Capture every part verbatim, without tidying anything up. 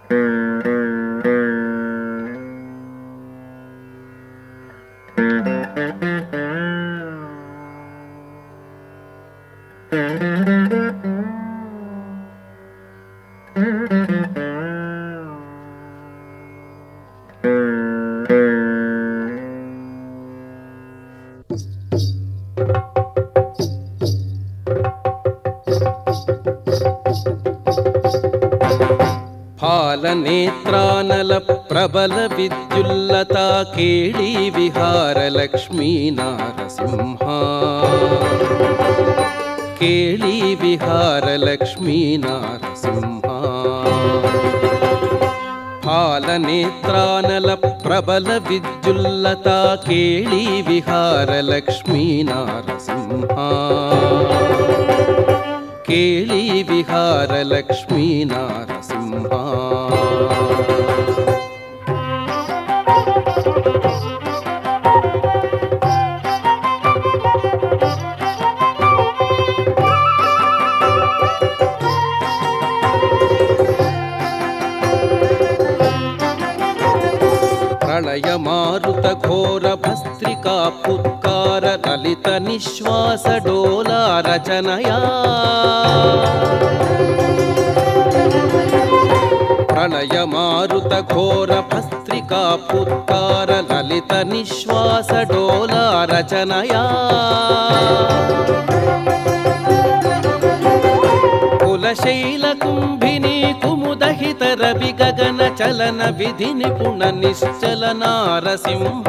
పాలనేత్రానల ప్రబల విద్యుల్లతా కేళీ విహార లక్ష్మీ నారసింహ కేళీ విహార లక్ష్మీ నారసింహ పాలనేత్రానల ప్రబల విద్యుల్లతా కేళీ విహార లక్ష్మీ నారసింహ కేళీ విహార లక్ష్మీ నారసింహ ప్రళయ మారుత ఘోర భస్త్రికా పుత్కార లలిత నిశ్వాస డోలా రచనయా ప్రళయ మారుత ఘోర భస్త్రికా పుత్కార లలిత నిశ్వాస డోలా రచనయా కులశైల కుంభిని కుముదహిత రవి గగన చలన విధి నిపుణ నిశ్చల నారసింహ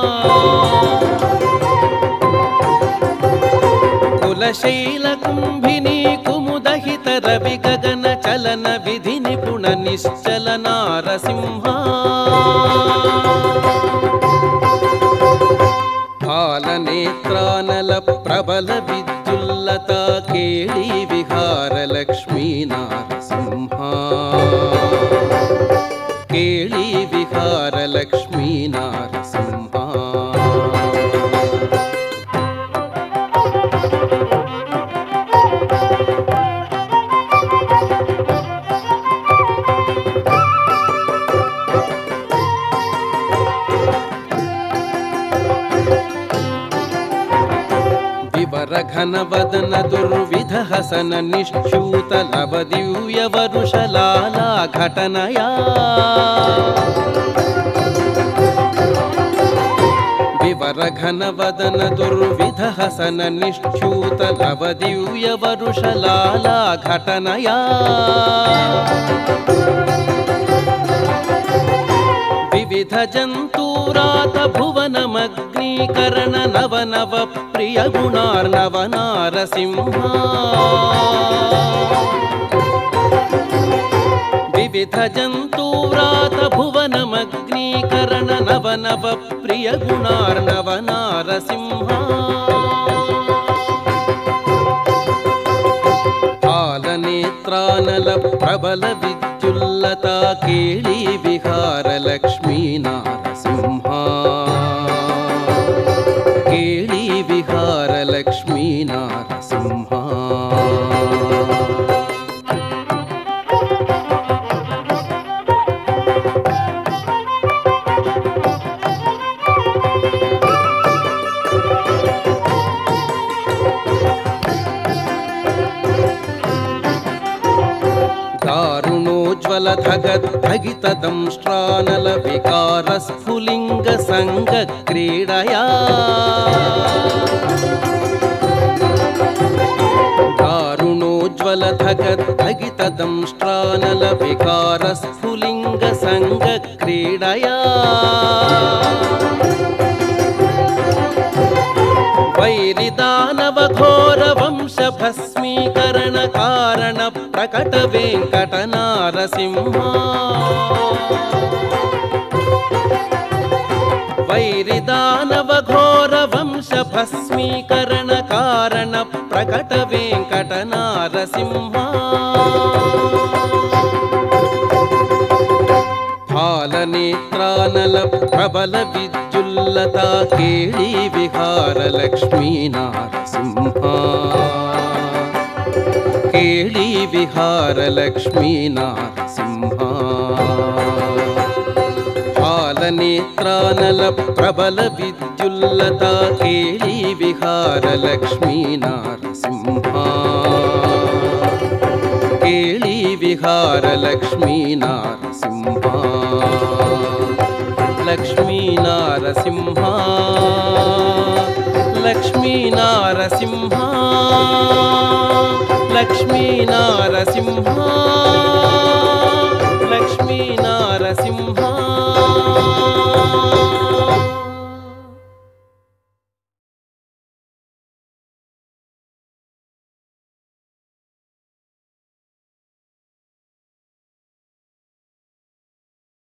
కులశైల కుంభిని కుముదహిత రవి గగన చలన విధి నిపుణ నిశ్చల నారసింహ పాలనేత్రానల ప్రబల విద్యుల్లతా కేళీ విహార లక్ష్మీ నారసింహ కేళీ విహార లక్ష్మీ నారసింహ వివరఘన వదన దుర్విధ హసన నిశ్చూత లవ దివ్య వరుషలాలా ఘటనయా వివరఘన వదన దుర్విధ హసన నిశ్చూత లవ దివ్య వరుషలాలా ఘటనయా వివిధ జంతూరాత భువనమగ్నీకరణ నవ నవ ప్రియ గుణార్ణవ నారసింహ వివిధ జంతూరాత భువనమగ్నీకరణ నవ నవ ప్రియ గుణార్ణవ నారసింహ పాలనేత్రానల ప్రబల విద్యుల్లతా కేళీ విహార లక్ష్మీ నారసింహ కేళీ విహార లక్ష్మీ నారసింహ దారుణోజ్వల ధగద్ధగిత దంష్ట్రానల వికార స్ఫులింగ సంగ క్రీడయా దారుణోజ్వల ధగద్ధగిత దంష్ట్రానల వికార స్ఫులింగ సంగ క్రీడయా వైరి దానవ ఘోర వంశ భస్మీకరణ కారణ ప్రకట వెంకట నారసింహ వైరి దానవ ఘోర వంశ భస్మీకరణ కారణ ప్రకట వెంకట నారసింహ పాలనేత్రానల ప్రబల విద్యుల్లతా కేళీ విహార లక్ష్మీ నారసింహ కేళీ విహార లక్ష్మీ నారసింహ నేత్రానల ప్రబల విద్యుల్లత కేళీ విహార లక్ష్మీ నారసింహ కేళీ విహార లక్ష్మీ నారసింహ లక్ష్మీ నారసింహ లక్ష్మీ నారసింహ లక్ష్మీ నారసింహ లక్ష్మీ నారసింహ